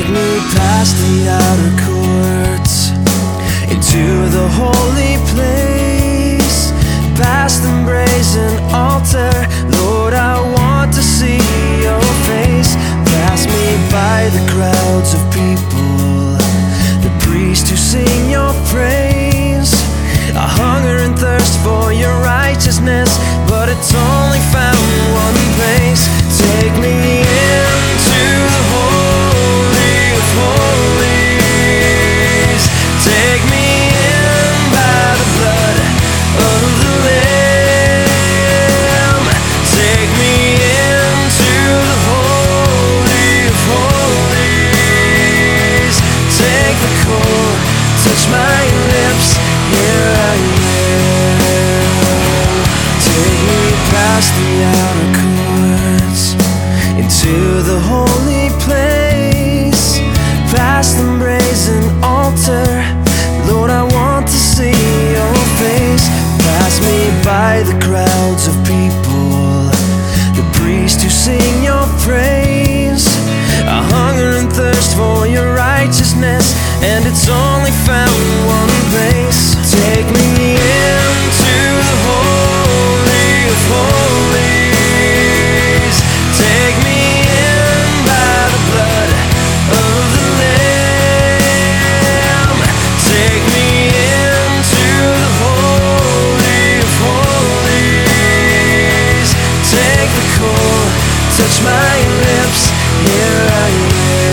me past the outer courts into the holy place, past the brazen altar. Lord, I want to see your face. Pass me by the crowds of people, the priests who sing your praise. I hunger and thirst for your righteousness, but it's only found in one place. Take me into the holy of holies. Take me in by the blood of the Lamb. Take me into the holy of holies. Take the core, touch my lips, here I am. Take me past the outer courts into the holy place, past the brazen altar. Lord, I want to see your face. Pass me by the crowds of people, the priests who sing your praise. I hunger and thirst for your righteousness, and it's only found in one place. Take me into the holy of holies. Take me in by the blood of the Lamb. Take me into the holy of holies. Take the core, touch my lips, here I am.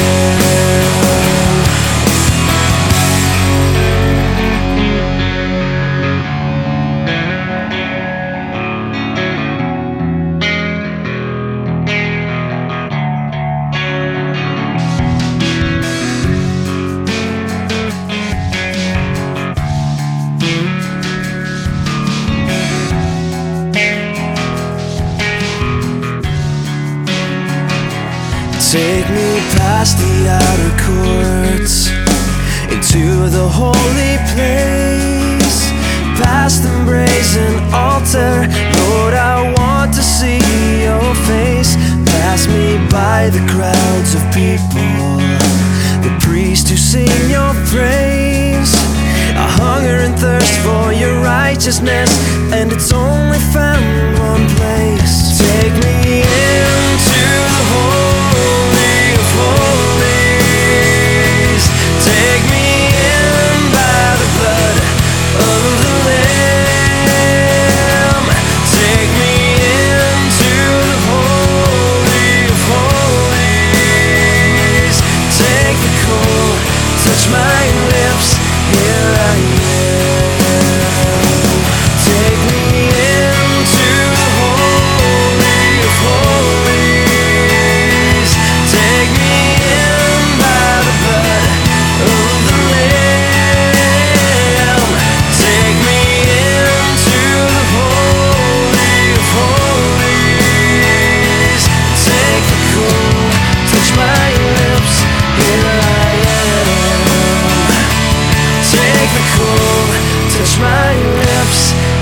Take me past the outer courts into the holy place, past the brazen altar. Lord, I want to see your face. Pass me by the crowds of people, the priests who sing your praise. I hunger and thirst for your righteousness, and it's only found in one place. Take me into the holy of holies. Take me in by the blood of the Lamb. Take me into the holy of holies. Take the core, touch my lips, here I am. Take me into the holy of holies. Take me in by the blood of the Lamb. Take me into the holy of holies. Take the core, touch my lips, here I am. Take the core, touch my lips,